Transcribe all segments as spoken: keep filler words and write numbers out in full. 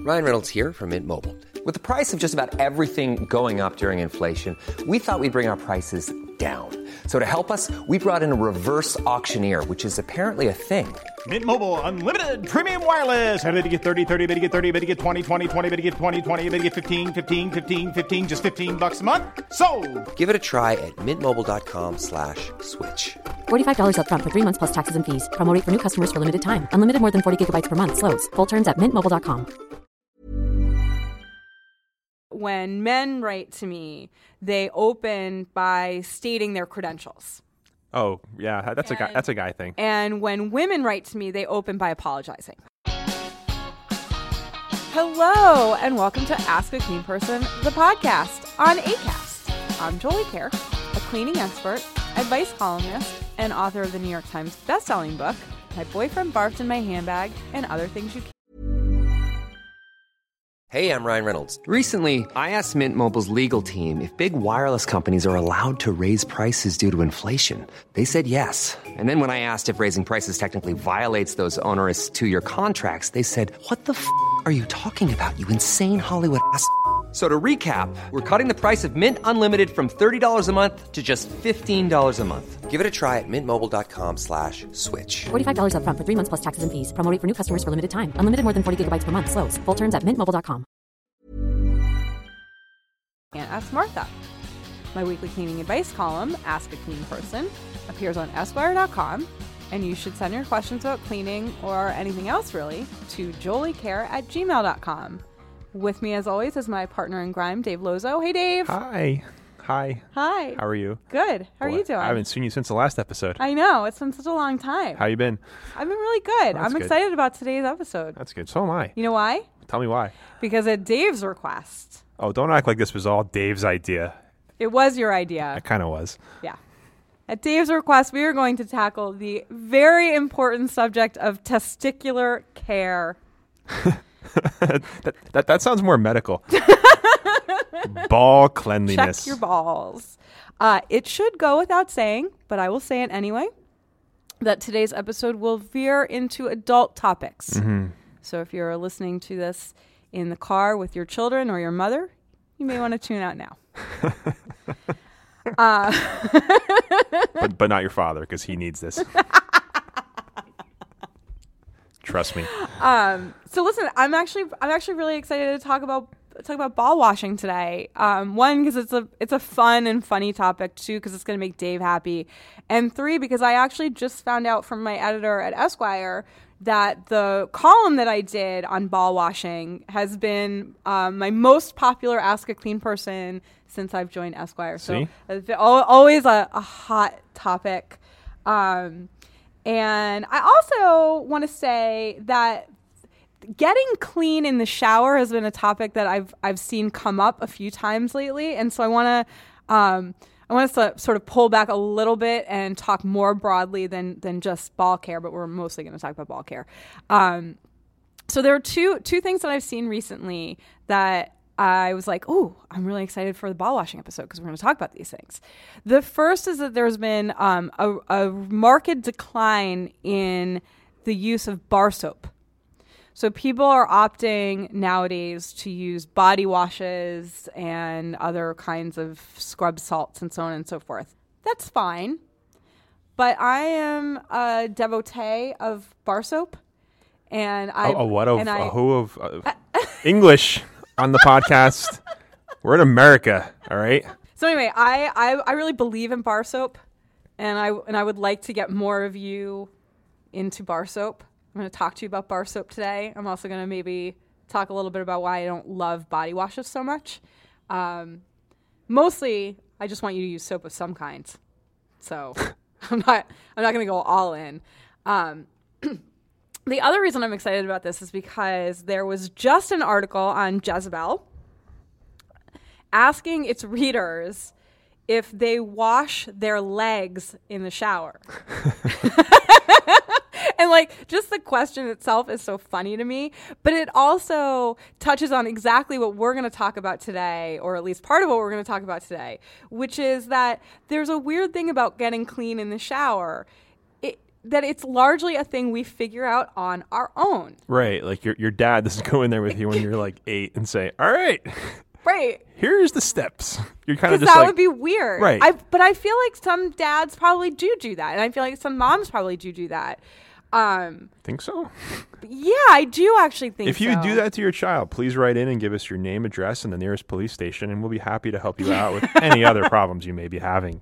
Ryan Reynolds here from Mint Mobile. With the price of just about everything going up during inflation, we thought we'd bring our prices down. So to help us, we brought in a reverse auctioneer, which is apparently a thing. Mint Mobile Unlimited Premium Wireless. How to get thirty, thirty, how to get thirty, how to get twenty, twenty, twenty, how to get twenty, twenty, how to get fifteen, fifteen, fifteen, fifteen, just fifteen bucks a month? Sold! Give it a try at mintmobile.com slash switch. forty-five dollars up front for three months plus taxes and fees. Promo rate for new customers for limited time. Unlimited more than forty gigabytes per month. Slows full terms at mint mobile dot com. When men write to me, they open by stating their credentials. Oh, yeah, that's and, a guy that's a guy thing. And when women write to me, they open by apologizing. Hello, and welcome to Ask a Clean Person, the podcast on Acast. I'm Jolie Kerr, a cleaning expert, advice columnist, and author of the New York Times bestselling book, My Boyfriend Barfed in My Handbag, and Other Things You Can't. Hey, I'm Ryan Reynolds. Recently, I asked Mint Mobile's legal team if big wireless companies are allowed to raise prices due to inflation. They said yes. And then when I asked if raising prices technically violates those onerous two-year contracts, they said, what the f*** are you talking about, you insane Hollywood ass f- So to recap, we're cutting the price of Mint Unlimited from thirty dollars a month to just fifteen dollars a month. Give it a try at mintmobile.com slash switch. forty-five dollars up front for three months plus taxes and fees. Promo rate for new customers for limited time. Unlimited more than forty gigabytes per month. Slows full terms at mint mobile dot com. And Ask Martha. My weekly cleaning advice column, Ask a Clean Person, appears on esquire dot com, and you should send your questions about cleaning or anything else really to joliecare at gmail dot com. With me, as always, is my partner in crime, Dave Lozo. Hey, Dave. Hi. Hi. Hi. How are you? Good. How Boy, are you doing? I haven't seen you since the last episode. I know. It's been such a long time. How you been? I've been really good. That's I'm good. excited about today's episode. That's good. So am I. You know why? Tell me why. Because at Dave's request. Oh, don't act like this was all Dave's idea. It was your idea. It kind of was. Yeah. At Dave's request, we are going to tackle the very important subject of testicular care. that, that that sounds more medical. Ball cleanliness. Check your balls. Uh, it should go without saying, but I will say it anyway, that today's episode will veer into adult topics. Mm-hmm. So if you're listening to this in the car with your children or your mother, you may want to tune out now. uh, but but not your father, because he needs this. Trust me. Um, so listen, I'm actually I'm actually really excited to talk about talk about ball washing today. Um, one, because it's a it's a fun and funny topic. Two, because it's going to make Dave happy, and three, because I actually just found out from my editor at Esquire that the column that I did on ball washing has been um, my most popular Ask a Clean Person since I've joined Esquire. See? So it's al- always a, a hot topic. Um, and I also want to say that getting clean in the shower has been a topic that I've I've seen come up a few times lately, and so I want to um, I want us to sort of pull back a little bit and talk more broadly than than just ball care, but we're mostly going to talk about ball care. Um, so there are two two things that I've seen recently that I was like, oh, I'm really excited for the ball washing episode because we're going to talk about these things. The first is that there's been um, a, a marked decline in the use of bar soap. So people are opting nowadays to use body washes and other kinds of scrub salts and so on and so forth. That's fine. But I am a devotee of bar soap. And I... Oh, what of... and I, uh, who of... Uh, English on the podcast. We're in America, all right? So anyway, I, I, I really believe in bar soap. And I, and I would like to get more of you into bar soap. I'm going to talk to you about bar soap today. I'm also going to maybe talk a little bit about why I don't love body washes so much. Um, mostly, I just want you to use soap of some kind. So I'm not I'm not going to go all in. Um, the other reason I'm excited about this is because there was just an article on Jezebel asking its readers if they wash their legs in the shower. And, like, just the question itself is so funny to me. But it also touches on exactly what we're going to talk about today, or at least part of what we're going to talk about today, which is that there's a weird thing about getting clean in the shower. It, that it's largely a thing we figure out on our own. Right. Like your your dad doesn't go in there with you when you're like eight and say, all right, right. here's the steps. You're kind of Because just that like, would be weird. Right. I, but I feel like some dads probably do do that. And I feel like some moms probably do do that. Um, think so? yeah, I do actually think If you so. do that to your child, please write in and give us your name, address, and the nearest police station, and we'll be happy to help you out with any other problems you may be having.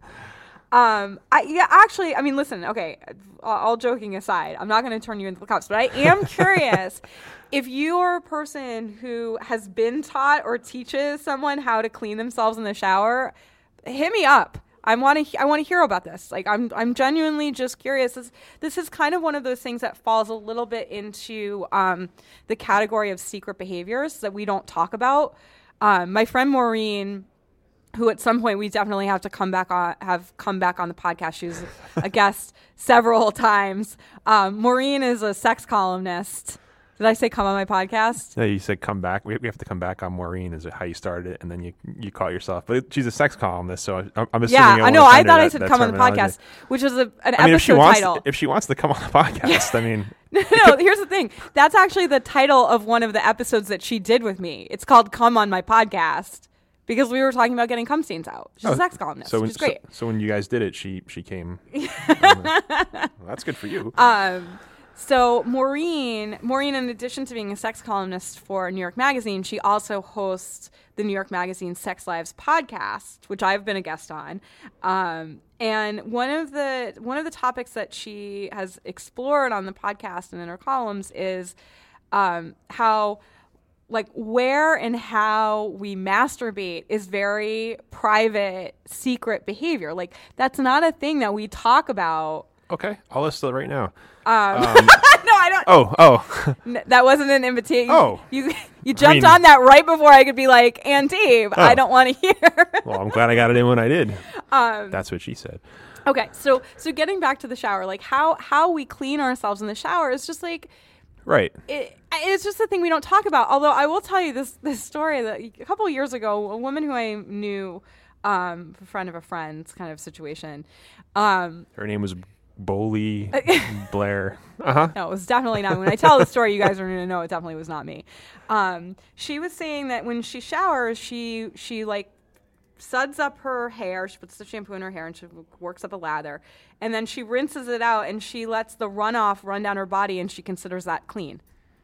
Um, I, yeah, actually, I mean, listen, okay, all, all joking aside, I'm not going to turn you into the cops, but I am curious if you are a person who has been taught or teaches someone how to clean themselves in the shower, hit me up. I want to. I want to hear about this. Like, I'm. I'm genuinely just curious. This, this is kind of one of those things that falls a little bit into um, the category of secret behaviors that we don't talk about. Um, my friend Maureen, who at some point we definitely have to come back on, have come back on the podcast. She was a guest several times. Um, Maureen is a sex columnist. Did I say come on my podcast? No, you said come back. We, we have to come back on Maureen is how you started it, and then you you call yourself. But she's a sex columnist, so I, I'm assuming. Yeah, you I know. want to I send her thought I that- said that come on the terminology. podcast, which is a, an I mean, episode if she wants, title. if she wants to come on the podcast, I mean, no, no, here's the thing. That's actually the title of one of the episodes that she did with me. It's called Come on My Podcast because we were talking about getting cum stains out. She's Oh, a sex columnist, so when, which is great. So, so when you guys did it, she she came. Well, that's good for you. Um, so Maureen, Maureen, in addition to being a sex columnist for New York Magazine, she also hosts the New York Magazine Sex Lives podcast, which I've been a guest on. Um, and one of the one of the topics that she has explored on the podcast and in her columns is um, how, like, where and how we masturbate is very private, secret behavior. Like, that's not a thing that we talk about. Okay, I'll list it right now. Um, Um, no, I don't. oh, oh, N- that wasn't an invitation. Oh. you you jumped mean- on that right before I could be like, and Dave, I Oh. don't want to hear. well, I'm glad I got it in when I did. Um, That's what she said. okay, so so getting back to the shower, like how how we clean ourselves in the shower is just like Right. it, it's just a thing we don't talk about. Although I will tell you this this story that a couple of years ago, a woman who I knew, um, a friend of a friend kind of situation. Um, Her name was Bowley Blair. Uh huh. No, it was definitely not me. When I tell the story, you guys are going to know it definitely was not me. Um, she was saying that when she showers, she she like suds up her hair. She puts the shampoo in her hair and she works up a lather. And then she rinses it out and she lets the runoff run down her body and she considers that clean.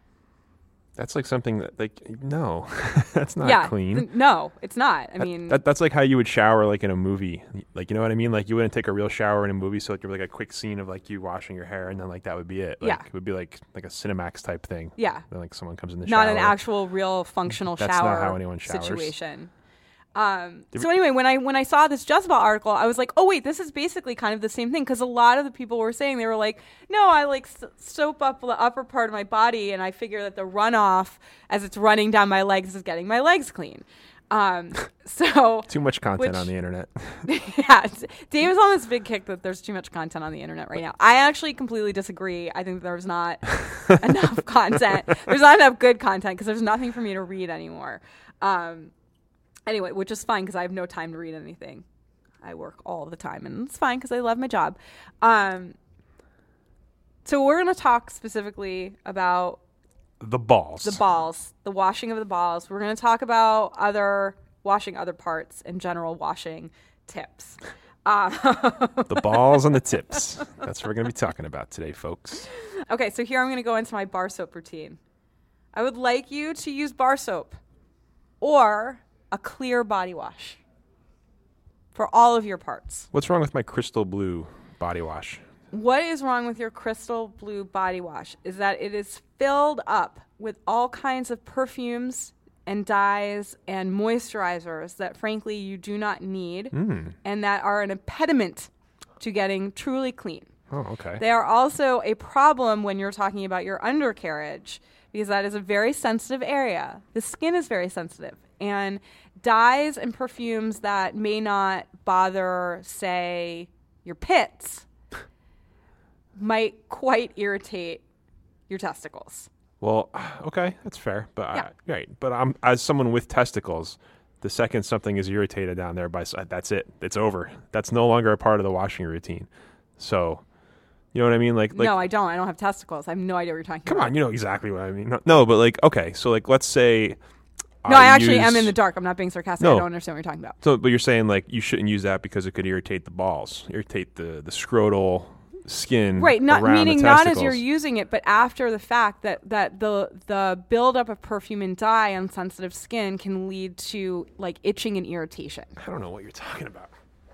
That's like something that, like, no, that's not yeah, clean. th- no, it's not. I That- mean, that, that's like how you would shower like in a movie. Like, you know what I mean? Like, you wouldn't take a real shower in a movie, so like you're like a quick scene of like you washing your hair, and then like that would be it. Like, Yeah. it would be like like a Cinemax type thing. yeah, Then like someone comes in the not shower. an actual, real, functional That's shower not how anyone showers. situation. Um, Did so we- anyway, when I when I saw this Jezebel article, I was like, oh wait, this is basically kind of the same thing because a lot of the people were saying they were like, no, I like s- soap up the upper part of my body, and I figure that the runoff as it's running down my legs is getting my legs clean. Um, so Too much content which- on the internet. yeah, Dave is on this big kick that there's too much content on the internet right now. I actually completely disagree. I think there's not enough content. There's not enough good content because there's nothing for me to read anymore. Um, Anyway, which is fine because I have no time to read anything. I work all the time, and it's fine because I love my job. Um, so we're going to talk specifically about The balls. the balls, the washing of the balls. We're going to talk about other washing other parts and general washing tips. Uh, The balls and the tips. That's what we're going to be talking about today, folks. okay, so here I'm going to go into my bar soap routine. I would like you to use bar soap or a clear body wash for all of your parts. What's wrong with my crystal blue body wash? What is wrong with your crystal blue body wash is that it is filled up with all kinds of perfumes and dyes and moisturizers that frankly you do not need Mm. and that are an impediment to getting truly clean. Oh, okay. They are also a problem when you're talking about your undercarriage because that is a very sensitive area. The skin is very sensitive. And dyes and perfumes that may not bother, say, your pits might quite irritate your testicles. Well, okay, that's fair. But Yeah. I, right, but I'm as someone with testicles, the second something is irritated down there, by s- that's it. It's over. That's no longer a part of the washing routine. So You know what I mean? Like, like no, I don't. I don't have testicles. I have no idea what you're talking come about. on, you know exactly what I mean. No, no, but like, okay, so like, let's say. No, I, I actually use, am in the dark. I'm not being sarcastic. No. I don't understand what you're talking about. So, but you're saying like you shouldn't use that because it could irritate the balls, irritate the the scrotal skin. Right, not around meaning the not as testicles. you're using it, but after the fact that that the the buildup of perfume and dye on sensitive skin can lead to like itching and irritation. I don't know what you're talking about.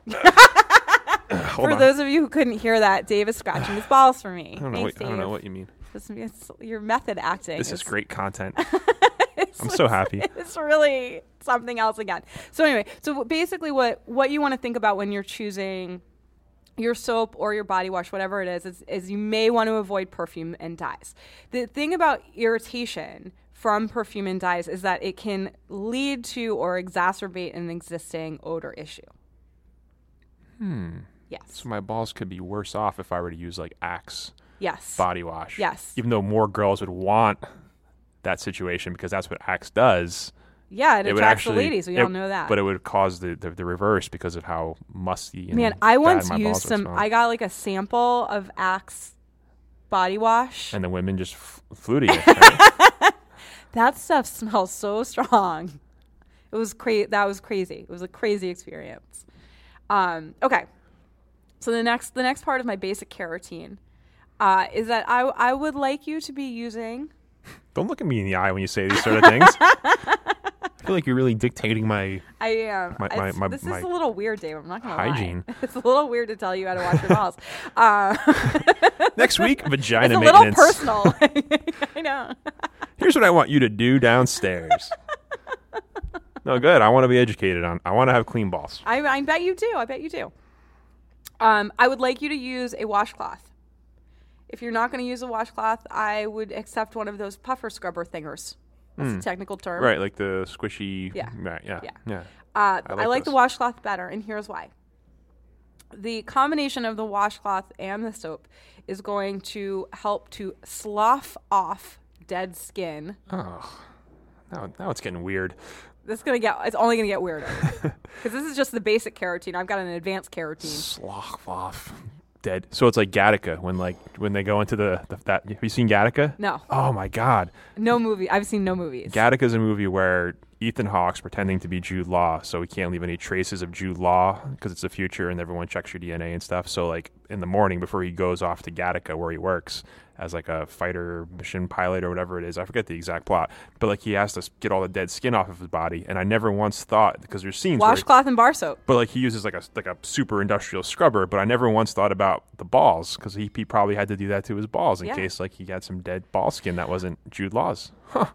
For on. those of you who couldn't hear that, Dave is scratching his balls for me. I don't know. Thanks, What, I don't know Dave. what you mean. This is your method acting. This is It's- great content. it's- I'm so happy. It's really something else again. So anyway, so basically what, what you want to think about when you're choosing your soap or your body wash, whatever it is, is, is you may want to avoid perfume and dyes. The thing about irritation from perfume and dyes is that it can lead to or exacerbate an existing odor issue. Hmm. Yes. So my balls could be worse off if I were to use like Axe Yes. body wash. Yes. Even though more girls would want that situation because that's what Axe does. Yeah, it, It would attracts actually, the ladies. We it- all know that. But it would cause the, the, the reverse because of how musty and Man, I bad once my used balls would some. smell. I got like a sample of Axe body wash. And the women just f- flew to you. Right? That stuff smells so strong. It was crazy. That was crazy. It was a crazy experience. Um, okay. So the next, the next part of my basic care routine uh, is that I, I would like you to be using. Don't look at me in the eye when you say these sort of things. I feel like you're really dictating my I am. My- my- It's- my- this my is a little weird, Dave. I'm not gonna hygiene. lie. It's a little weird to tell you how to wash your balls. Uh, next week vagina it's a little maintenance. personal. I know. Here's what I want you to do downstairs. No, good. I want to be educated on. I want to have clean balls. I, I bet you do. I bet you do. Um, I would like you to use a washcloth. If you're not going to use a washcloth, I would accept one of those puffer scrubber thingers. That's a technical term. Right, like the squishy. Yeah. Right, yeah. Yeah. Yeah. Uh, I I like like, the those. washcloth better, and here's why. The combination of the washcloth and the soap is going to help to slough off dead skin. Oh, now, now it's getting weird. This is gonna get. It's only gonna get weirder because this is just the basic care routine. I've got an advanced care routine. Slough off. Dead. So it's like Gattaca when like when they go into the, the that. Have you seen Gattaca? No, Oh my God. no movie. I've seen no movies. Gattaca's a movie where Ethan Hawke's pretending to be Jude Law, so he can't leave any traces of Jude Law because it's the future and everyone checks your D N A and stuff. So like in the morning before he goes off to Gattaca where he works as like a fighter mission pilot or whatever it is, I forget the exact plot, but like he has to get all the dead skin off of his body. And I never once thought, because there's scenes where Washcloth and bar soap. but like he uses like a like a super industrial scrubber, but I never once thought about the balls because he, he probably had to do that to his balls in Yeah. case like he had some dead ball skin that wasn't Jude Law's. Huh.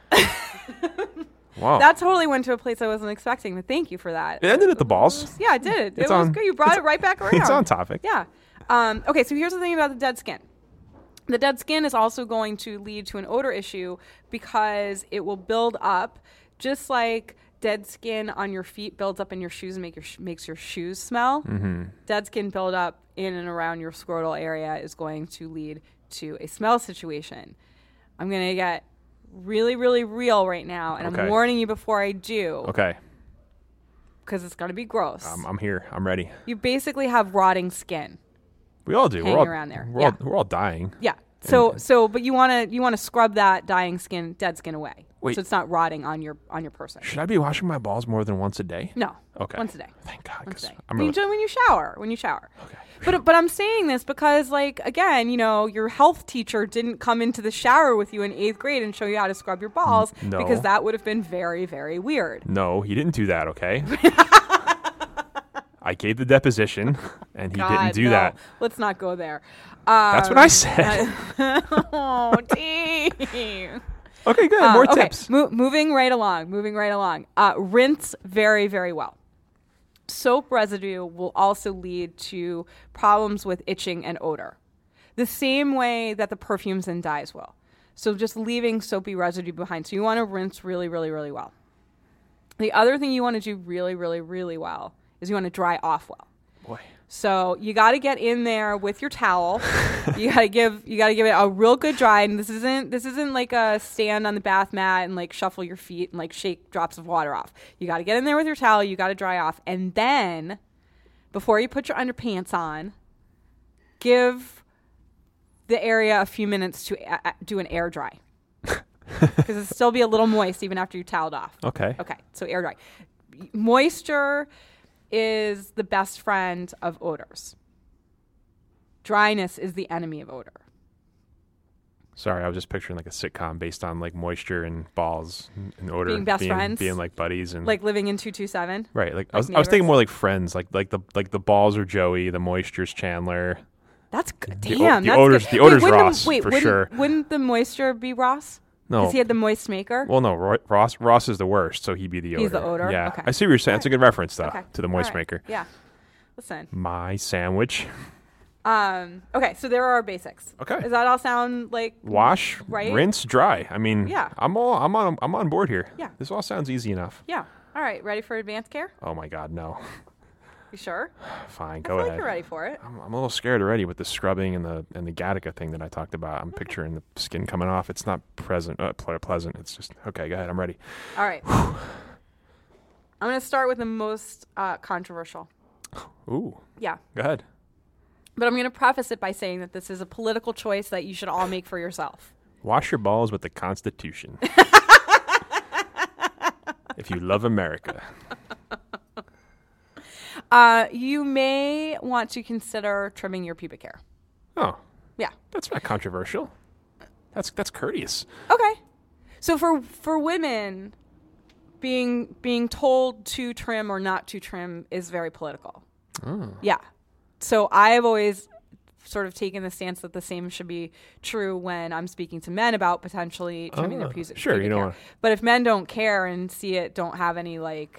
Wow. That totally went to a place I wasn't expecting, but thank you for that. It ended at the balls. Yeah, it did. It It's was on- good. You brought it's- it right back around. It's on topic. Yeah. Um, okay, so here's the thing about the dead skin. The dead skin is also going to lead to an odor issue because it will build up, just like dead skin on your feet builds up in your shoes and make your sh- makes your shoes smell. Mm-hmm. Dead skin build up in and around your scrotal area is going to lead to a smell situation. I'm going to get really, really real right now, and Okay. I'm warning you before I do Okay. because it's going to be gross. I'm, I'm here. I'm ready. You basically have rotting skin. We all do. Hanging we're all, around there. We're, Yeah. all, we're all dying. Yeah. So so but you want to you want to scrub that dying skin, dead skin away. Wait. So it's not rotting on your on your person. Should I be washing my balls more than once a day? No. Okay. Once a day. Thank God. Once 'cause a day. I'm When you really, do- when you shower, when you shower. okay. But but I'm saying this because like again, you know, your health teacher didn't come into the shower with you in eighth grade and show you how to scrub your balls no. because that would have been very very weird. No, he didn't do that, okay? I gave the deposition, and he God, didn't do no. that. Let's not go there. Um, That's what I said. oh, Dave. Okay, good. Uh, More okay, tips. mo- moving right along, moving right along. Uh, rinse very, very well. Soap residue will also lead to problems with itching and odor, the same way that the perfumes and dyes will. So just leaving soapy residue behind. So you want to rinse really, really, really well. The other thing you want to do really, really, really well is you want to dry off well. Boy. So you got to get in there with your towel. you got to give you got to give it a real good dry. And this isn't this isn't like a stand on the bath mat and like shuffle your feet and like shake drops of water off. You got to get in there with your towel. You got to dry off, and then before you put your underpants on, give the area a few minutes to a- do an air dry. Because it'll still be a little moist even after you toweled off. Okay. Okay, so air dry. Moisture is the best friend of odors. Dryness is the enemy of odor. Sorry, I was just picturing like a sitcom based on like moisture and balls and odor Being best being, friends? being like buddies and Like living in two two seven. right. Like, I like was, I was thinking neighbors? more like friends. Like like the like the balls are Joey, the moisture's Chandler. That's good. The o- Damn, the that's odor's- good. the odor's wouldn't Ross, the, wait, for wouldn't, sure. Wouldn't the moisture be Ross? No, Because he had the moist maker. well, no. Ro- Ross Ross is the worst, so he'd be the odor. He's the odor? Yeah, Okay. I see what you're saying. It's a good reference though Okay. to the moist All right. maker. Yeah. Listen. My sandwich. Um. Okay, so there are our basics. Okay. Does that all sound like Wash, Right? rinse, dry. I mean, Yeah. I'm all I'm on I'm on board here. Yeah. This all sounds easy enough. Yeah. All right. Ready for advanced care? Oh my God, no. You sure? Fine, I go feel ahead. like you're ready for it. I'm, I'm a little scared already with the scrubbing and the and the Gattaca thing that I talked about. I'm picturing the skin coming off. It's not present, uh, ple- pleasant. It's just okay. Go ahead. I'm ready. All right. I'm going to start with the most uh, controversial. Ooh, Yeah. go ahead. But I'm going to preface it by saying that this is a political choice that you should all make for yourself. Wash your balls with the Constitution. If you love America. Uh, you may want to consider trimming your pubic hair. Oh, Yeah. that's not controversial. That's that's courteous. Okay. So for for women, being being told to trim or not to trim is very political. Oh. Yeah. So I've always sort of taken the stance that the same should be true when I'm speaking to men about potentially trimming their Oh, pubic sure, you pubic know hair. what- But if men don't care and see it, don't have any like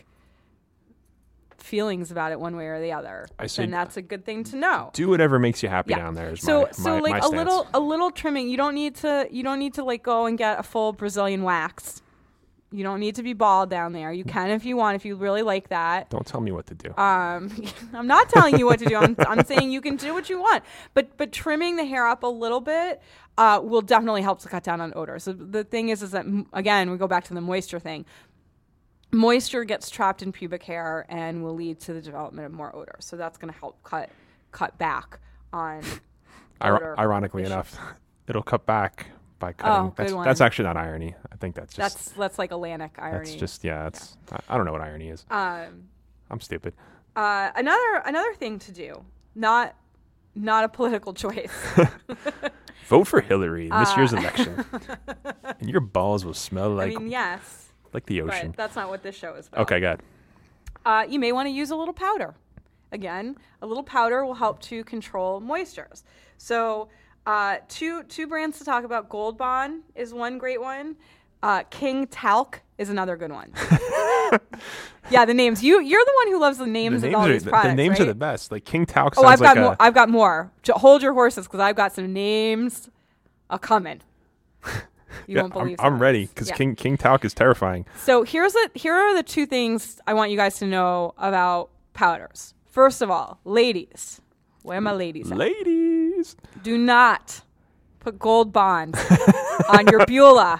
feelings about it one way or the other, I say- then that's a good thing to know. Do whatever makes you happy Yeah. down there. Is so my, so my, like my a stance. little a little trimming. You don't need to you don't need to like go and get a full Brazilian wax. You don't need to be bald down there. You can if you want, if you really like that. Don't tell me what to do. Um, I'm not telling you what to do. I'm, I'm saying you can do what you want. But but trimming the hair up a little bit uh, will definitely help to cut down on odor. So the thing is, is that m- again, we go back to the moisture thing. Moisture gets trapped in pubic hair and will lead to the development of more odor. So that's going to help cut cut back on Iro- odor ironically issues. enough, it'll cut back by cutting. Oh, good that's, one. that's actually not irony. I think that's just That's that's like Atlantic irony. that's just yeah. That's I, I don't know what irony is. um, I'm stupid. uh, another another thing to do, not not a political choice. Vote for Hillary in this year's Uh, election, and your balls will smell I like mean, yes, like the ocean. but that's not what this show is about. Okay, good. Uh, you may want to use a little powder. Again, a little powder will help to control moistures. So, uh, two two brands to talk about. Gold Bond is one great one. Uh, King Talc is another good one. Yeah, the names. You you're the one who loves the names The of names, all are, these the, products. the names right? are the best. Like King Talc Oh, sounds I've like got a, more. I've got more. J- hold your horses, because I've got some names a coming. You yeah, won't I'm, believe. I'm some. ready because Yeah. King King Talc is terrifying. So here's a, here are the two things I want you guys to know about powders. First of all, ladies, where are my ladies at? Ladies, Do not put Gold Bond on your Beulah.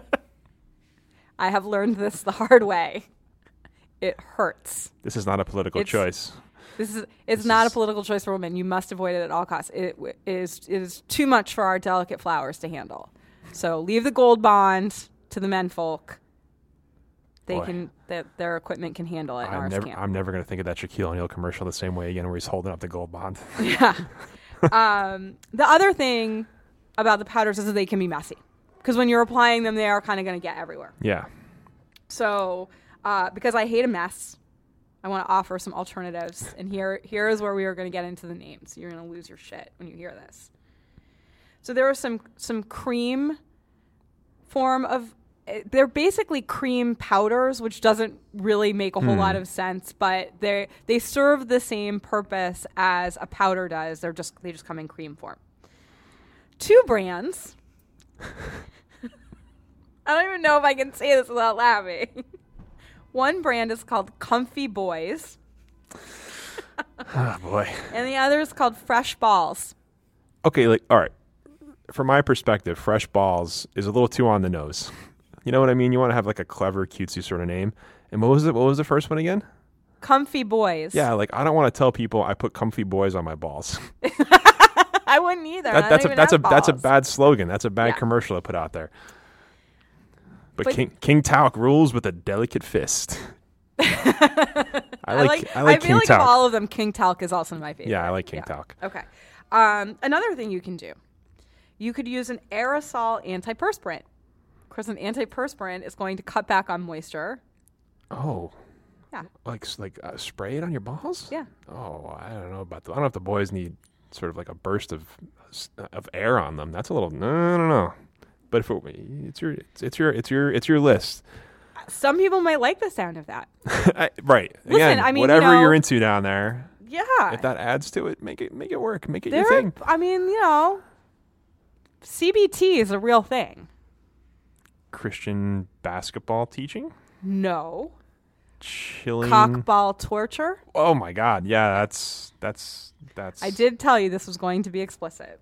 I have learned this the hard way. It hurts. this is not a political It's- choice. This is it's This not is- a political choice for women. You must avoid it at all costs. It w- is it is too much for our delicate flowers to handle. So leave the Gold Bond to the men folk. They Boy. can that their equipment can handle it. I'm ours never can't. I'm never gonna think of that Shaquille O'Neal commercial the same way again, where he's holding up the gold bond. Yeah. um, the other thing about the powders is that they can be messy, because when you're applying them, they are kind of going to get everywhere. Yeah. So, uh, because I hate a mess, I want to offer some alternatives. And here, here is where we are going to get into the names. You're going to lose your shit when you hear this. So there are some some cream form of. They're basically cream powders, which doesn't really make a whole lot of sense, but they they serve the same purpose as a powder does. They're just they just come in cream form. Two brands. I don't even know if I can say this without laughing. One brand is called Comfy Boys, Oh boy. and the other is called Fresh Balls. Okay, like all right. From my perspective, Fresh Balls is a little too on the nose. You know what I mean? You want to have like a clever, cutesy sort of name. And what was it? What was the first one again? Comfy Boys. Yeah, like I don't want to tell people I put Comfy Boys on my balls. I I wouldn't either. That, I that's a don't that's a even have that's a balls. bad slogan. That's a bad Yeah. commercial to put out there. But, But- King King Talc rules with a delicate fist. I I like like. I like feel King like Talc. of all of them, King Talc is also my favorite. Yeah, I like King Talc. Okay. Um, another thing you can do, you could use an aerosol antiperspirant. Of course, an antiperspirant is going to cut back on moisture. Oh, Yeah. like s- like uh, spray it on your balls? Yeah. Oh, I don't know about. The, I don't know if the boys need sort of like a burst of s- of air on them. That's a little no no no. But if it, it's your it's, it's your it's your it's your list. Some people might like the sound of that. I, right. Listen, Again, I mean, you whatever know- you're into down there. Yeah. If that adds to it, make it make it work. Make it there, your thing. I mean, you know, C B T is a real thing. Christian basketball teaching, No. chilling. Cockball torture. Oh my God! Yeah, that's that's that's. I did tell you this was going to be explicit.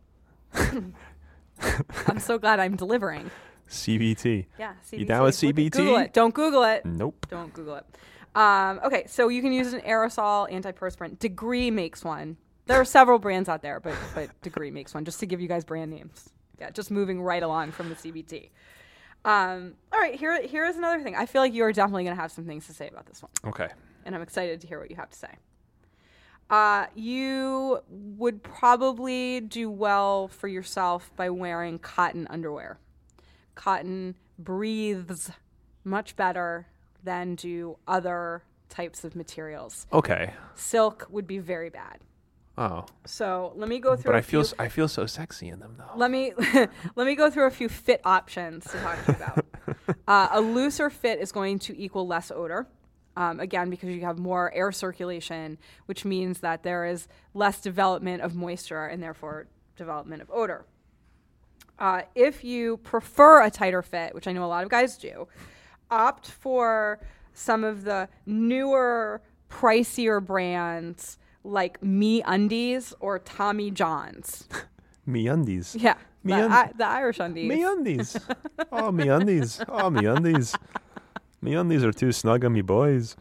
I'm so glad I'm delivering. C B T. Yeah, C B T. You down with Look- C B T? Google it. Don't Google it. Nope. Don't Google it. Um, okay, so you can use an aerosol antiperspirant. Degree makes one. There are several brands out there, but but Degree makes one. Just to give you guys brand names. Yeah, just moving right along from the C B T. Um, all right, here here is another thing. I feel like you are definitely going to have some things to say about this one, Okay. and I'm excited to hear what you have to say. Uh, you would probably do well for yourself by wearing cotton underwear. Cotton breathes much better than do other types of materials. Okay. Silk would be very bad. Oh, So let me go through. but a I feel few, s- I feel so sexy in them though. let me let me go through a few fit options to talk to you about. uh, a looser fit is going to equal less odor. Um, again, because you have more air circulation, which means that there is less development of moisture and therefore development of odor. Uh, if you prefer a tighter fit, which I know a lot of guys do, opt for some of the newer, pricier brands like Me Undies or Tommy John's. Me undies. Yeah, Me the, un- I, the Irish undies. Me undies. Oh, me undies. Oh, me undies. Me undies are too snug on me boys.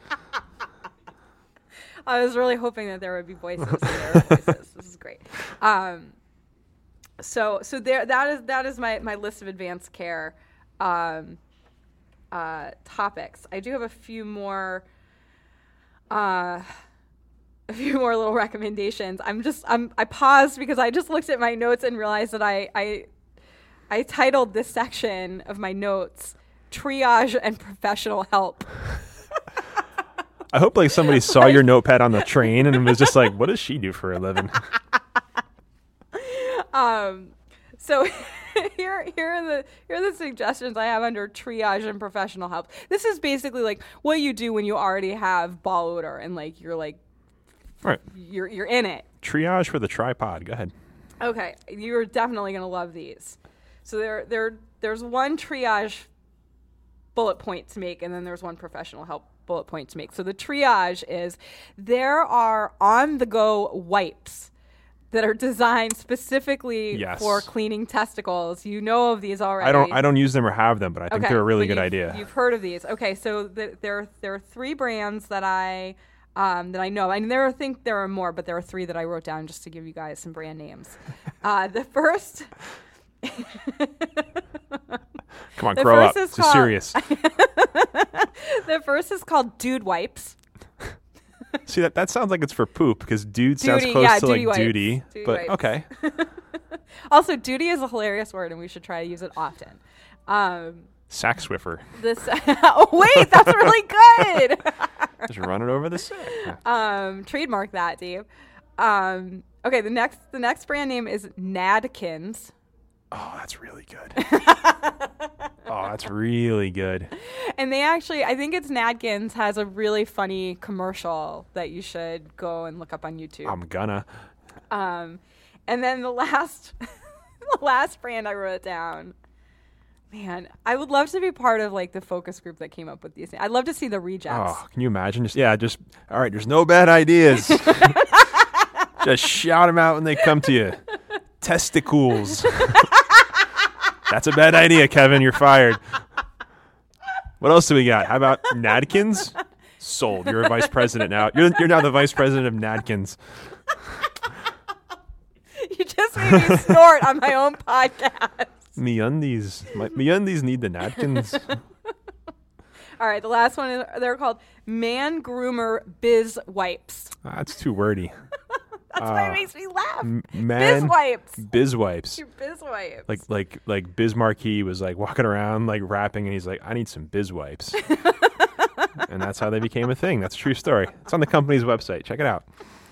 I was really hoping that there would be voices. And there are voices. This is great. Um, so so there that is that is my, my list of advanced care um, uh, topics. I do have a few more uh, a few more little recommendations. I'm just I'm I paused because I just looked at my notes and realized that I I I titled this section of my notes Triage and Professional Help. I hope like somebody saw your notepad on the train and was just like, "What does she do for a living?" Um, so here, here are the here are the suggestions I have under triage and professional help. This is basically like what you do when you already have ball odor and like you're like All right. you're you're in it. Triage for the tripod. Go ahead. Okay, you're definitely gonna love these. So there there there's one triage bullet point to make, and then there's one professional help bullet point to make. So the triage is there are on-the-go wipes that are designed specifically Yes. for cleaning testicles. You know of these already. I don't I don't use them or have them, but I think Okay, they're a really but good you've- idea. You've heard of these. Okay, so the, there there are three brands that I um, that I know. I mean, there are, I think there are more, but there are three that I wrote down just to give you guys some brand names. uh, the first. Come on, the grow up. first is This is called- serious. The first is called Dude Wipes. See that that sounds like it's for poop because dude sounds Duty, close yeah, to duty like wipes. duty. Duty But wipes. okay. Also, duty is a hilarious word, and we should try to use it often. Um, Sack Swiffer. this. Oh wait, that's really good. Just run it over the sack. um, trademark that, Dave. Um, okay, the next the next brand name is Nadkins. Oh, that's really good. Oh, that's really good. And they actually, I think it's Nadkins has a really funny commercial that you should go and look up on YouTube. I'm gonna. Um, and then the last, the last brand I wrote down. Man, I would love to be part of like the focus group that came up with these. I'd love to see the rejects. Oh, can you imagine? Just yeah, just all right. There's no bad ideas. Just shout them out when they come to you. Testicles. That's a bad idea, Kevin. You're fired. What else do we got? How about Nadkins? Sold. You're a vice president now. You're you're now the vice president of Nadkins. You just almost made me snort on my own podcast. MeUndies. My, MeUndies need the napkins. All right, the last one is they're called Man Groomer Biz Wipes. Ah, that's too wordy. That's uh, why it makes me laugh. M- man, Biz Wipes. Biz Wipes. Your Biz Wipes. Like like like Biz Marquee was like walking around like rapping, and he's like, I need some Biz Wipes. And that's how they became a thing. That's a true story. It's on the company's website. Check it out.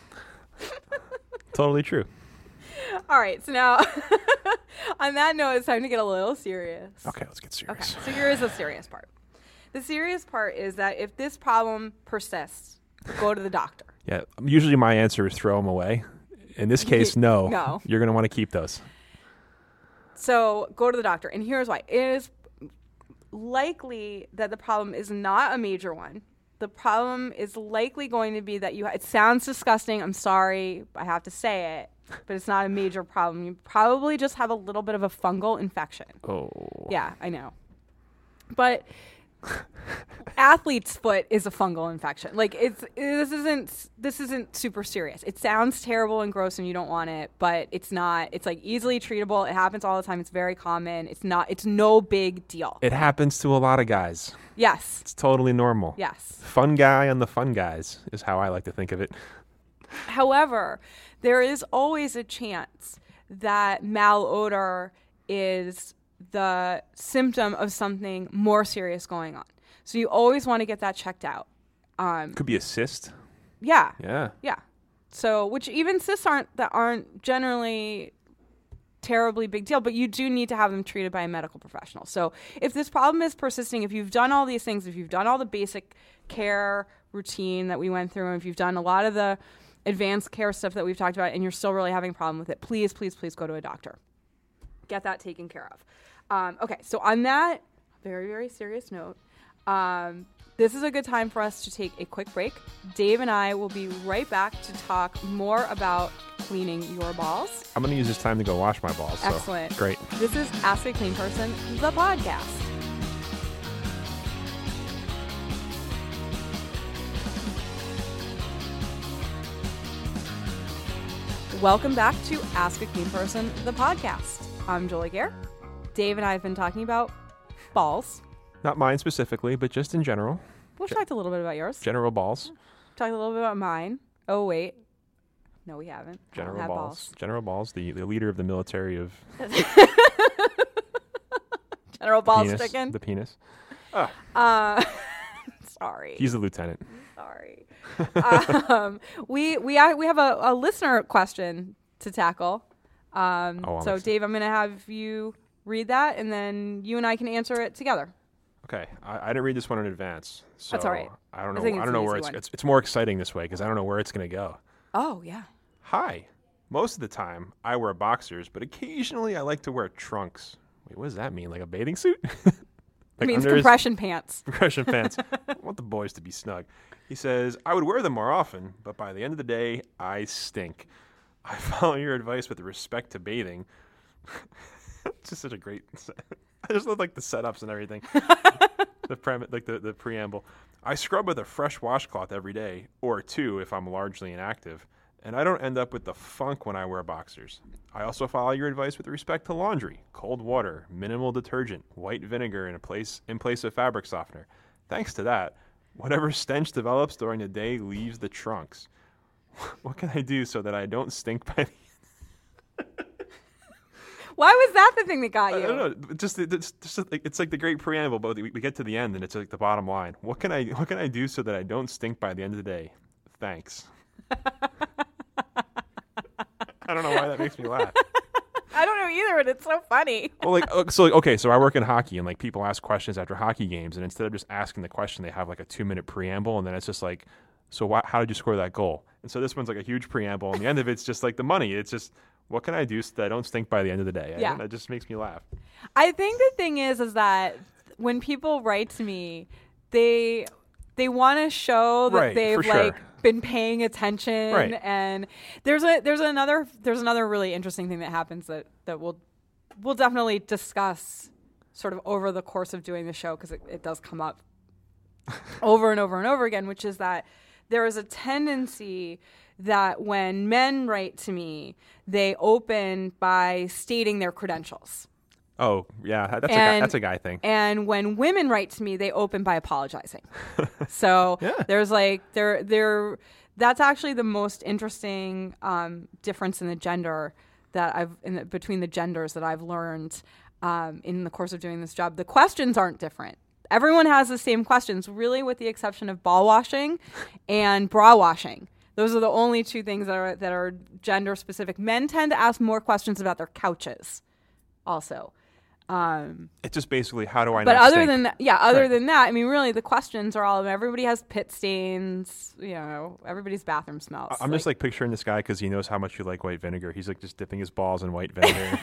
Totally true. All right, so now on that note, it's time to get a little serious. Okay, let's get serious. Okay, so here is the serious part. The serious part is that if this problem persists, go to the doctor. Yeah, usually my answer is throw them away. In this case, no. No. You're going to want to keep those. So go to the doctor. And here's why. It is likely that the problem is not a major one. The problem is likely going to be that you, ha- it sounds disgusting. I'm sorry. I have to say it. But it's not a major problem. You probably just have a little bit of a fungal infection. Oh. Yeah, I know. But athlete's foot is a fungal infection. Like it's this isn't this isn't super serious. It sounds terrible and gross and you don't want it, but it's not. It's like easily treatable. It happens all the time. It's very common. It's not it's no big deal. It happens to a lot of guys. Yes. It's totally normal. Yes. Fun guy on the fun guys is how I like to think of it. However, there is always a chance that malodor is the symptom of something more serious going on. So you always want to get that checked out. Um, Could be a cyst. yeah. Yeah. Yeah. So, which even cysts aren't that aren't generally terribly big deal, but you do need to have them treated by a medical professional. So if this problem is persisting, if you've done all these things, if you've done all the basic care routine that we went through, and if you've done a lot of the advanced care stuff that we've talked about, and you're still really having a problem with it, please, please, please go to a doctor. Get that taken care of. Um, okay, so on that very, very serious note, um, this is a good time for us to take a quick break. Dave and I will be right back to talk more about cleaning your balls. I'm going to use this time to go wash my balls. So Excellent. great. This is Ask a Clean Person, the podcast. Welcome back to Ask a Clean Person, the podcast. I'm Julie Gare. Dave and I have been talking about balls. Not mine specifically, but just in general. We've talked a little bit about yours. General balls. Talked a little bit about mine. Oh, wait. No, we haven't. I don't General have balls. General balls, the, the leader of the military of General Balls penis, Chicken. the penis. Uh, sorry. He's the lieutenant. Sorry. um, we we ha- we have a, a listener question to tackle. Um, Oh, I'm so, excited. Dave, I'm going to have you read that, and then you and I can answer it together. Okay, I, I didn't read this one in advance, so That's all right. I don't I know. think I, it's don't know an where easy it's, one. it's. It's more exciting this way because I don't know where it's going to go. Oh, yeah. Hi. Most of the time, I wear boxers, but occasionally I like to wear trunks. Wait, what does that mean? Like a bathing suit? It Like means under his- compression pants. compression pants. I want the boys to be snug. He says, I would wear them more often, but by the end of the day, I stink. I follow your advice with respect to bathing. It's just such a great... I just love like the setups and everything. the prem- like the, the preamble. I scrub with a fresh washcloth every day, or two if I'm largely inactive, and I don't end up with the funk when I wear boxers. I also follow your advice with respect to laundry, cold water, minimal detergent, white vinegar in a place in place of fabric softener. Thanks to that, whatever stench develops during the day leaves the trunks. What can I do so that I don't stink by the Why was that the thing that got I you? don't know. Just, it's, just like, it's like the great preamble, but we, we get to the end and it's like the bottom line. What can I what can I do so that I don't stink by the end of the day? Thanks. I don't know why that makes me laugh. I don't know either, but it's so funny. Well, like uh, so, like, okay, so I work in hockey, and like people ask questions after hockey games, and instead of just asking the question, they have like a two-minute preamble, and then it's just like, so why, how did you score that goal? And so this one's like a huge preamble, and the end of it's just like the money. It's just, what can I do so that I don't stink by the end of the day? Yeah. And that just makes me laugh. I think the thing is, is that when people write to me, they they want to show that Right, they've for sure. like been paying attention. Right. And there's a there's another there's another really interesting thing that happens that that we'll we'll definitely discuss sort of over the course of doing the show, because it, it does come up over and over and over again, which is that there is a tendency that when men write to me, they open by stating their credentials. Oh, yeah, that's, And- a guy, that's a guy thing. And when women write to me, they open by apologizing. So Yeah. there's like there there that's actually the most interesting um, difference in the gender that I've in the, between the genders that I've learned um, in the course of doing this job. The questions aren't different. Everyone has the same questions, really, with the exception of ball washing and bra washing. Those are the only two things that are that are gender specific. Men tend to ask more questions about their couches, also. Um, It's just basically, how do I but not other stink? than that, yeah, other Right. than that, I mean, really, the questions are all. Everybody has pit stains. You know, everybody's bathroom smells. I'm just like picturing this guy because he knows how much you like white vinegar. He's like just dipping his balls in white vinegar.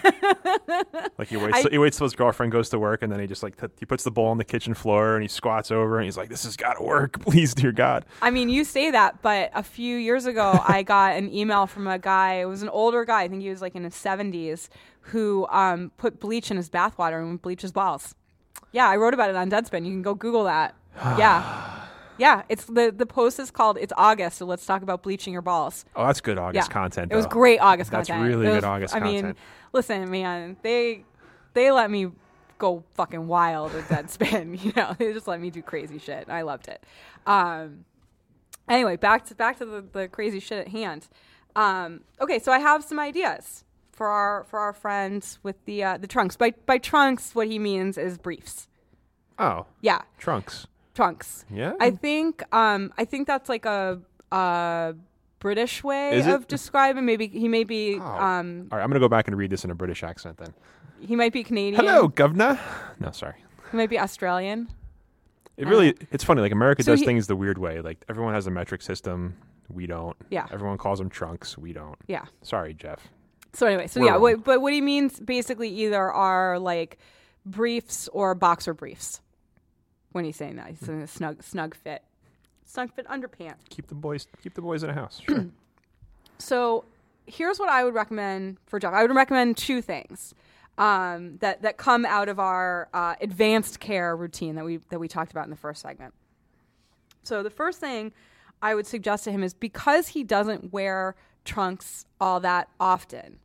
Like he waits, I- till, he waits till his girlfriend goes to work, and then he just like t- he puts the bowl on the kitchen floor and he squats over and he's like, "This has got to work, please, dear God." I mean, you say that, but a few years ago, I got an email from a guy. It was an older guy. I think he was like in his seventies, who um, put bleach in his bathwater and bleached his balls. Yeah, I wrote about it on Deadspin. You can go Google that. Yeah, yeah. It's the the post is called "It's August, so let's talk about bleaching your balls." Oh, that's good August Yeah. content. It was though. great August That's content. really It good was- August I mean, content. listen, man, they they let me go fucking wild with Deadspin. You know, they just let me do crazy shit. And I loved it. Um, anyway, back to back to the, the crazy shit at hand. Um, okay, so I have some ideas for our for our friends with the uh, the trunks. By by trunks, what he means is briefs. Oh, Yeah, trunks. trunks. Yeah. I think um I think that's like a a British way Is it? of describing. Maybe he may be Oh. um All right, I'm gonna go back and read this in a British accent then. he might be Canadian. Hello, governor. No, sorry. He might be Australian. It really, it's funny. Like America So does he- things the weird way. Like everyone has a metric system. We don't. Yeah. Everyone calls them trunks. We don't. Yeah. Sorry, Jeff. So anyway, so We're yeah, wrong. what, but what he means basically either are like briefs or boxer briefs. When he's saying that, he's saying a snug snug fit, snug fit underpants. Keep the boys. Keep the boys in a house. Sure. So here's what I would recommend for Jeff. I would recommend two things um, that that come out of our uh, advanced care routine that we that we talked about in the first segment. So the first thing I would suggest to him is, because he doesn't wear trunks all that often,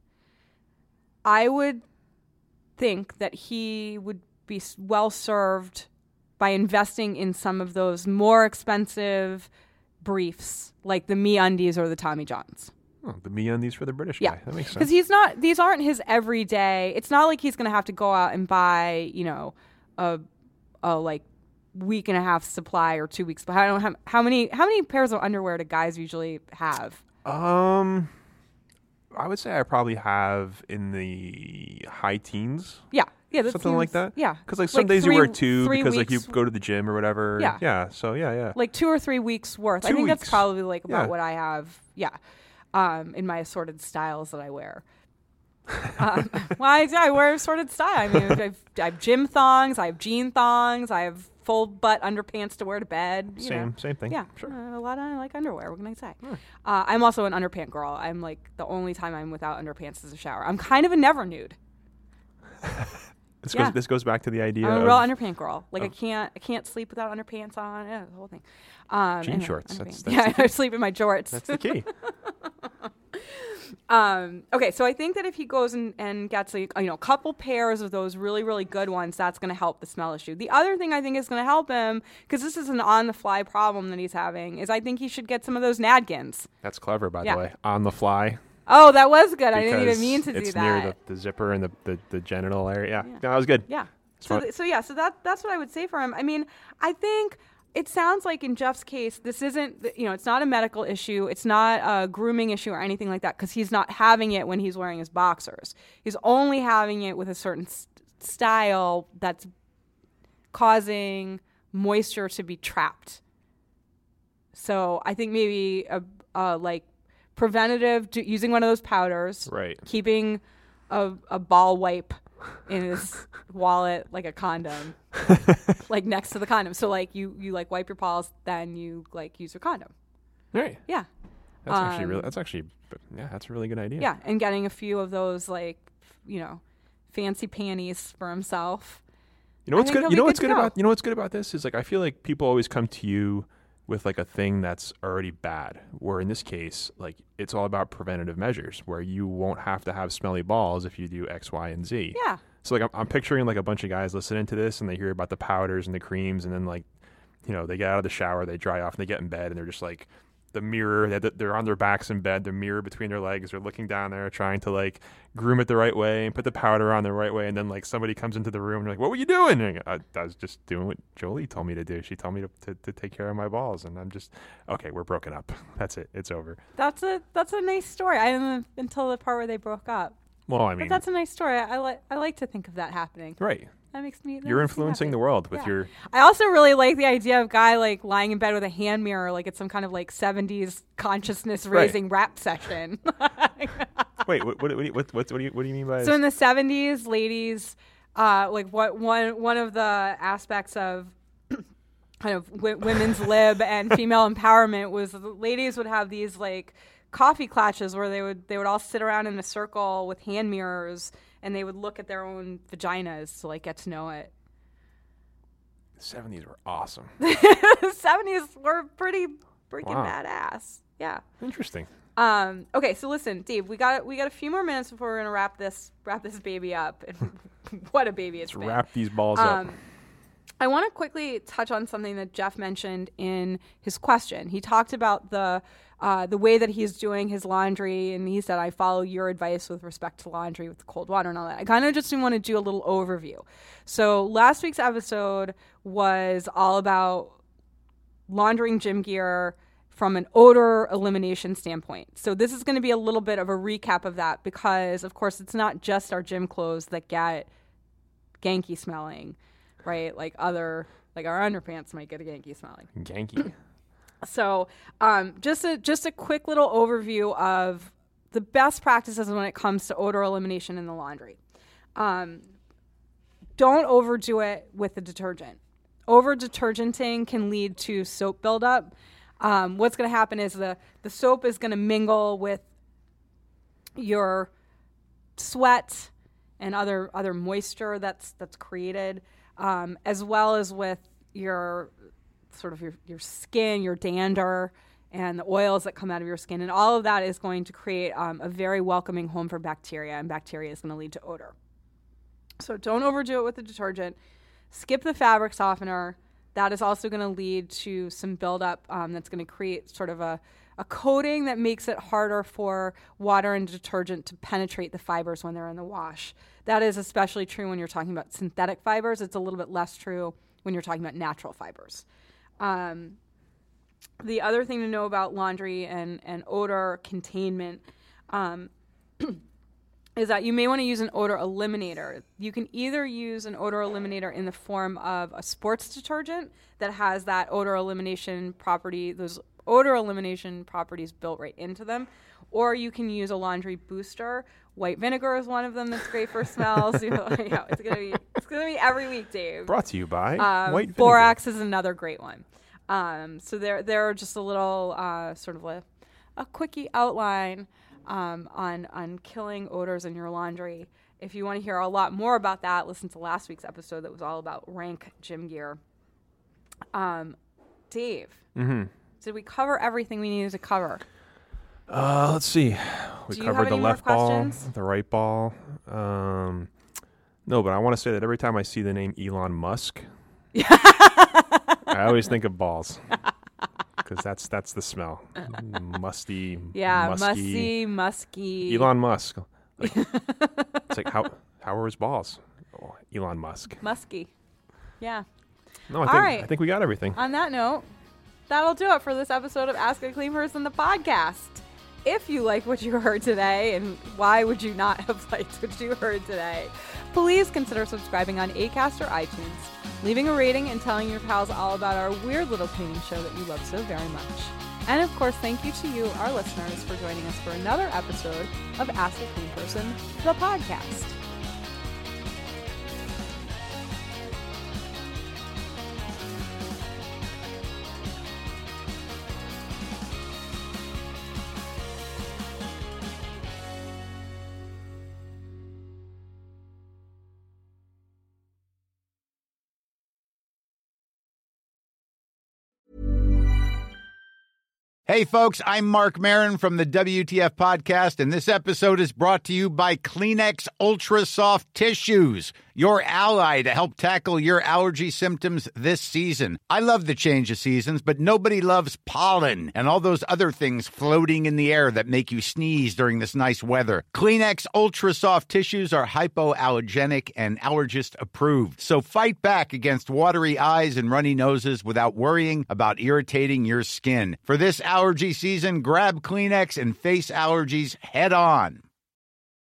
I would think that he would be s- well served by investing in some of those more expensive briefs, like the MeUndies or the Tommy Johns. Oh, the MeUndies for the British Yeah, guy. That makes because sense. he's not. These aren't his everyday. It's not like he's going to have to go out and buy, you know, a, a like week and a half supply or two weeks. But I don't have how many how many pairs of underwear do guys usually have? Um, I would say I probably have in the high teens. Yeah, yeah, that Something like seems- that. Yeah, Because like some Like days three- you wear two three because like you weeks- go to the gym or whatever. Yeah. Yeah. So yeah, yeah. like two or three weeks worth. I Two think weeks. that's probably like about Yeah. what I have. Yeah, um, in my assorted styles that I wear. um, well, I, I wear assorted style. I mean, I've, I have gym thongs, I have jean thongs, I have full butt underpants to wear to bed. You Same, know. same thing. Yeah, Sure. uh, a lot of I like underwear. What can I say? Uh, I'm also an underpant girl. I'm like the only time I'm without underpants is a shower. I'm kind of a never nude. This yeah. goes. This goes back to the idea I'm a of real underpant girl. Like I of- can't, I can't sleep without underpants on. Yeah, the whole thing. Um, Jean anyway, shorts. underpants. That's- that's yeah, the I sleep in my jorts. that's the key. Um, okay, so I think that if he goes and, and gets a you know couple pairs of those really really good ones, that's going to help the smell issue. The other thing I think is going to help him, because this is an on the fly problem that he's having, is I think he should get some of those Nadkins. That's clever, by Yeah. the way. On the fly. Oh, that was good. I didn't even because mean to do it's that. near the, the zipper and the, the, the genital area. Yeah. No, that was good. Yeah. So, Smart. th- so yeah, so that that's what I would say for him. I mean, I think it sounds like in Jeff's case, this isn't, you know, it's not a medical issue. It's not a grooming issue or anything like that, because he's not having it when he's wearing his boxers. He's only having it with a certain st- style that's causing moisture to be trapped. So I think maybe a, a like preventative, to using one of those powders, Right. keeping a, a ball wipe in his wallet like a condom, like next to the condom. So like you you like wipe your paws, then you like use your condom. Right. Yeah, That's actually Um, really. That's actually. Yeah, that's a really good idea. yeah, and getting a few of those like you know fancy panties for himself. You know I what's think good? he'll You be know good what's to good go. about? You know what's good about this is like I feel like people always come to you with like a thing that's already bad. Where in this case, like it's all about preventative measures where you won't have to have smelly balls if you do X, Y, and Z. Yeah. So like I'm, I'm picturing like a bunch of guys listening to this and they hear about the powders and the creams and then like, you know, they get out of the shower, they dry off and they get in bed and they're just like the mirror, they're, they're on their backs in bed, the mirror between their legs, they're looking down there trying to like groom it the right way and put the powder on the right way. And then like somebody comes into the room and they're like, what were you doing? And I, I was just doing what Jolie told me to do. She told me to, to, to take care of my balls. And I'm just, okay, we're broken up. That's it. It's over. That's a, that's a nice story. I didn't know until the part where they broke up. Well, I mean, but that's a nice story. I, I like, I like to think of that happening. Right. That makes me. That You're makes me influencing happy. the world with Yeah. your. I also really like the idea of guy like lying in bed with a hand mirror, like it's some kind of like seventies consciousness raising Right. rap session. Wait, what, what, what, do you- what, what, what do you what do you mean by? So in the seventies, ladies, uh, like what one one of the aspects of kind of w- women's lib and female empowerment was the ladies would have these like coffee clutches where they would they would all sit around in a circle with hand mirrors and they would look at their own vaginas to like get to know it. The seventies were awesome. The seventies were pretty freaking Wow. badass. Yeah. Interesting. Um, okay, so listen, Dave, we got we got a few more minutes before we're gonna wrap this wrap this baby up. And what a baby it's Let's been. wrap these balls Um, up. I want to quickly touch on something that Jeff mentioned in his question. He talked about the uh, the way that he's doing his laundry, and he said, "I follow your advice with respect to laundry with the cold water and all that." I kind of just want to do a little overview. So last week's episode was all about laundering gym gear from an odor elimination standpoint. So this is going to be a little bit of a recap of that because, of course, it's not just our gym clothes that get ganky smelling, right? Like other, like our underpants might get a ganky smelling. Ganky. So um, just a just a quick little overview of the best practices when it comes to odor elimination in the laundry. Um, don't overdo it with the detergent. Over detergenting can lead to soap buildup. Um, what's going to happen is the, the soap is going to mingle with your sweat and other other moisture that's that's created, um, as well as with your sort of your, your skin, your dander, and the oils that come out of your skin. And all of that is going to create um, a very welcoming home for bacteria, and bacteria is going to lead to odor. So don't overdo it with the detergent. Skip the fabric softener. That is also going to lead to some buildup um, that's going to create sort of a, a coating that makes it harder for water and detergent to penetrate the fibers when they're in the wash. That is especially true when you're talking about synthetic fibers. It's a little bit less true when you're talking about natural fibers. Um, the other thing to know about laundry and, and odor containment um, is that you may want to use an odor eliminator. You can either use an odor eliminator in the form of a sports detergent that has that odor elimination property, those odor elimination properties built right into them, or you can use a laundry booster. White vinegar is one of them that's great for smells. You know, yeah, it's gonna be it's gonna be every week, Dave. Brought to you by Um, White Vinegar. Borax is another great one. Um, so there, there are just a little uh, sort of a, a quickie outline um, on on killing odors in your laundry. If you want to hear a lot more about that, listen to last week's episode that was all about rank gym gear. Um, Dave, Mm-hmm. did we cover everything we needed to cover? Uh, let's see. We Do you have covered the any more left ball, questions? the right ball. Um, no, but I want to say that every time I see the name Elon Musk, I always think of balls because that's that's the smell, musty. Yeah, musky. musty, musky. Elon Musk. Like, it's like how how are his balls? Oh, Elon Musk. Musky. Yeah. No, I All think right. I think we got everything. On that note, that'll do it for this episode of Ask a Clean Person, the podcast. If you like what you heard today, and why would you not have liked what you heard today, please consider subscribing on Acast or iTunes, leaving a rating, and telling your pals all about our weird little cleaning show that you love so very much. And of course, thank you to you, our listeners, for joining us for another episode of Ask a Clean Person, the podcast. Hey, folks, I'm Mark Maron from the W T F Podcast, and this episode is brought to you by Kleenex Ultra Soft Tissues, your ally to help tackle your allergy symptoms this season. I love the change of seasons, but nobody loves pollen and all those other things floating in the air that make you sneeze during this nice weather. Kleenex Ultra Soft Tissues are hypoallergenic and allergist approved, so fight back against watery eyes and runny noses without worrying about irritating your skin. For this allergy season, grab Kleenex and face allergies head on.